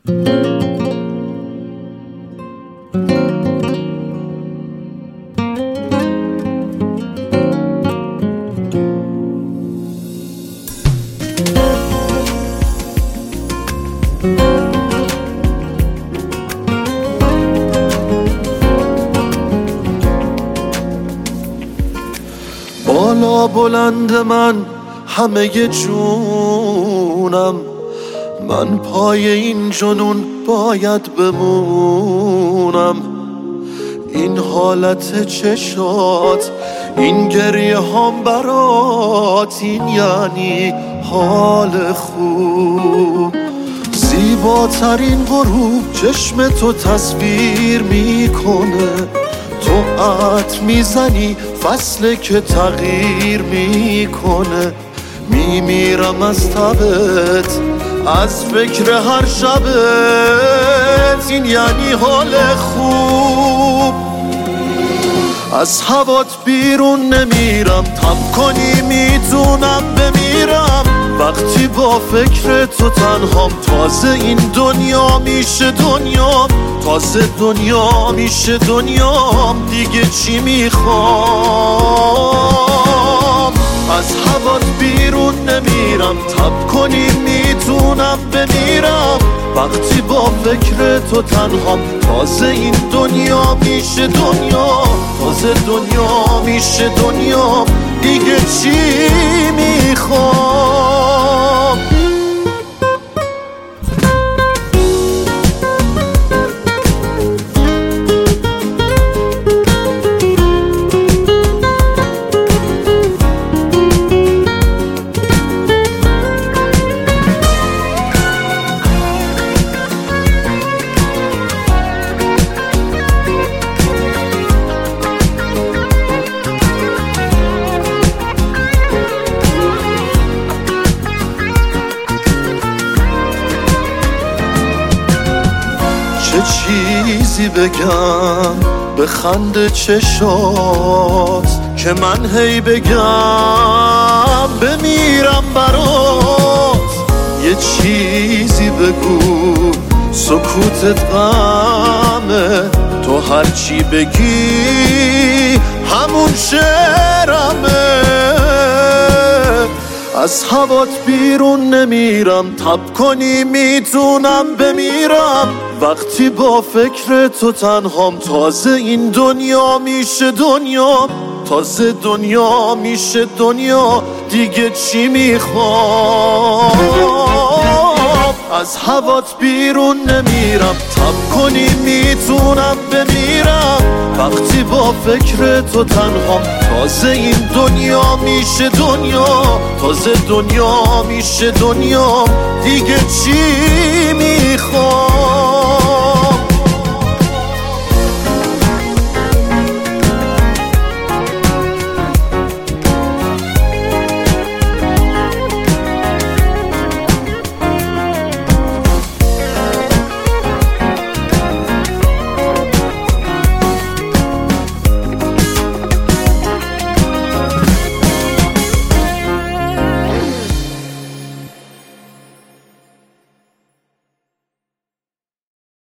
بالا بلند من همه جونم، من پای این جنون باید بمونم. این حالت چشات، این گریه هم برات، این یعنی حال خوب. زیباترین غروب چشم تو تصویر میکنه، تو عطر میزنی فصل که تغییر میکنه. میمیرم از تبت، از فکر هر شبت، این یعنی حال خوب. از هوات بیرون نمیرم، تب کنی میتونم بمیرم. وقتی با فکر تو تنهام، تازه این دنیا میشه دنیام، تازه دنیا میشه دنیام. دیگه چی میخوام؟ از هوات بیرون نمیرم، تب کنی میتونم بمیرم. وقتی با فکر تو تنهام، تازه این دنیا میشه دنیا، تازه دنیا میشه دنیا. دیگه چی میخوام؟ چه چیزی بگم به خنده چشات، که من هی بگم بمیرم برات. یه چیزی بگو سکوتت غمه، تو هرچی بگی همون شعرمه. از هوات بیرون نمیرم، تب کنی میتونم بمیرم. وقتی با فکر تو تنهام، تازه این دنیا میشه دنیا، تازه دنیا میشه دنیا. دیگه چی میخوام؟ از هوات بیرون نمیرم، تب کنی میتونم بمیرم. وقتی با فکر تو تنهام، تازه این دنیا میشه دنیا، تازه دنیا میشه دنیا. دیگه چی میخوام؟